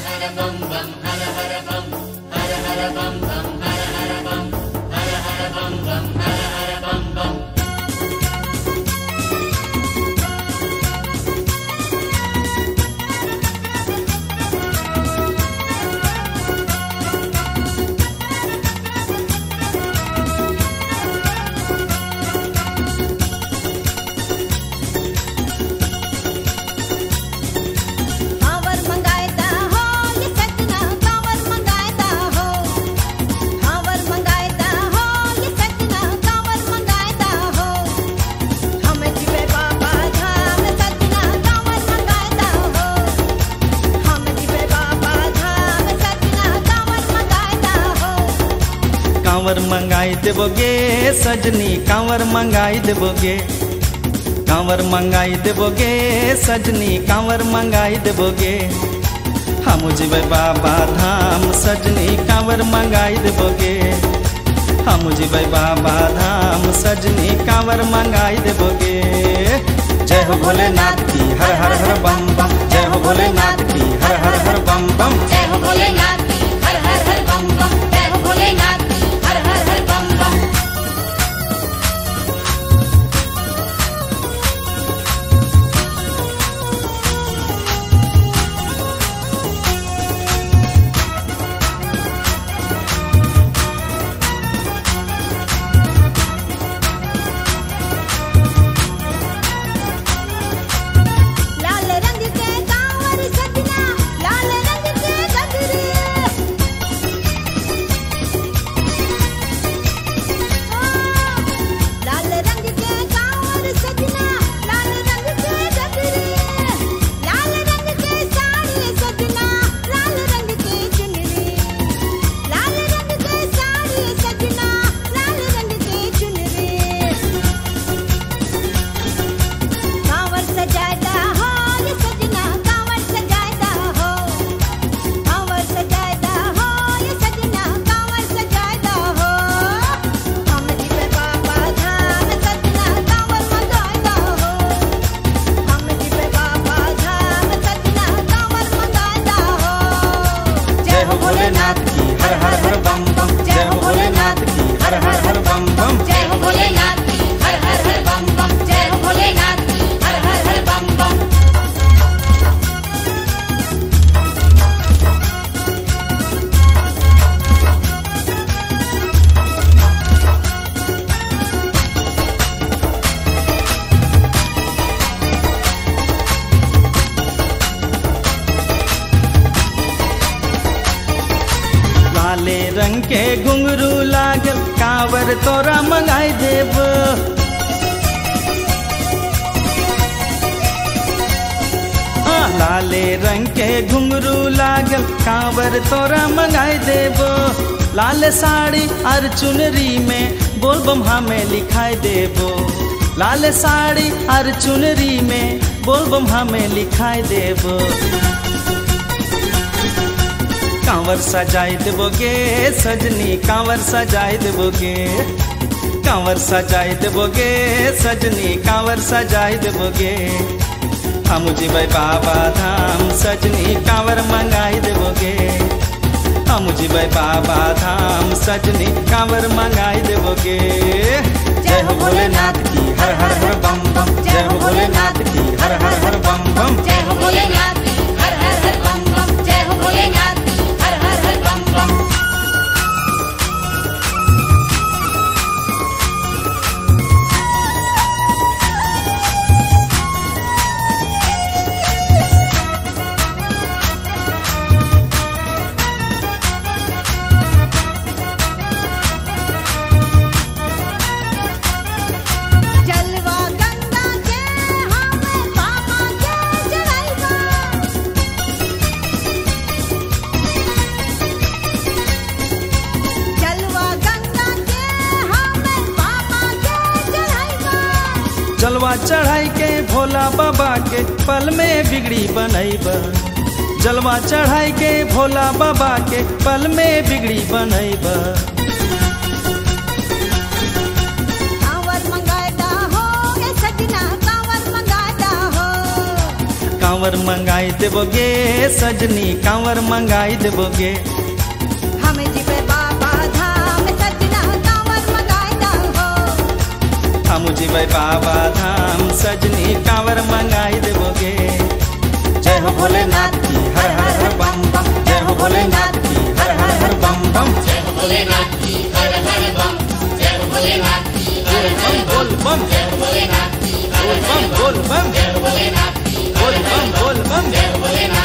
कांवर मंगाई देवोगे सजनी कांवर मंगाई देवोगे, कांवर मंगाई देवोगे सजनी कांवर मंगाई देवोगे। हम जीवे बाबा धाम सजनी कांवर मंगाई देवोगे, हम जीवे बाबा धाम सजनी कांवर मंगाई देवोगे। जय हो भोलेनाथ की हर हर हर बम बम, जय हो भोलेनाथ की हर हर हर बम बम, जय हो भोलेनाथ की हर हर हर बम बम, जय हो भोलेनाथ की हर हर हर बम बम। लाल रंग के कांवर सजना, लाल रंग के गजरे, लाल रंग के कांवर सजना, लाल रंग के गजरे, लाल रंग के साड़ी सजना, लाल रंग के चुनरी, लाल रंग के साड़ी सजना, लाल रंग के चुनरी। कांवर सजाता हो ये सजना, कांवर सजाता हो, कांवर सजाता हो ये सजना, कांवर सजाता हो। हम जीवे बाबा धाम सजना कांवर मंगाता हो, हम जीवे बाबा धाम सजना कांवर मंगाता हो। जय हो भोलेनाथ की हर हर हर बम बम, जय हो भोलेनाथ की हर हर हर बम बम। जय हो भोलेनाथ की हर हर हर बम बम, जय हो भोलेनाथ की हर हर हर बम बम। लाले रंग के घुंघरू लागल कांवर तोरा मंगाई देव। लाले रंग के घुंघरू लागल कांवर तोरा मंगाई देव। लाल साड़ी और चुनरी में बोल बम हमें लिखाई देबो, लाल साड़ी और चुनरी में बोल बम हमें लिखाई देबो। कांवर सजाई देवोगे सजनी कांवर सजाई देवोगे, कांवर सजाई देवोगे सजनी कांवर सजाई देवोगे। हम जीवे बाबा धाम सजनी कांवर मंगाई देवोगे, हम जीवे बाबा धाम सजनी कांवर मंगाई देवोगे। जय हो भोलेनाथ की हर हर हर बम बम, जय हो भोलेनाथ की हर हर हर बम बम। जय हो भोलेनाथ की हर हर हर बम बम, जय हो भोलेनाथ की हर हर हर बम बम। जलवा गंगा के हमें बाबा के चढ़ाइबा, जलवा गंगा के हमें बाबा के चढ़ाइबा। जलवा चढ़ाई के भोला बाबा के पल में बिगड़ी बनैब, जलवा चढ़ाई के भोला बाबा के पल में बिगड़ी बनैब। कांवर मंगाता हो ए सजना कांवर मंगाता हो, कांवर मंगाई देबोगे सजनी कांवर मंगाई देबोगे हम जीवे बाबा धाम सजना कांवर मंगाइदा हो हम जीवे बाबा धाम सजनी कांवर मंगाई देबोगे जय हो भोलेनाथ की हर हर हर बम बम जय हो भोलेनाथ की हर हर हर बम बम जय हो भोलेनाथ की हर हर बम जय हो भोलेनाथ की हर हर बोल बम जय हो भोलेनाथ की हर हर बोल बम जय हो भोलेनाथ की बोल बम बोल बम जय हो भोलेनाथ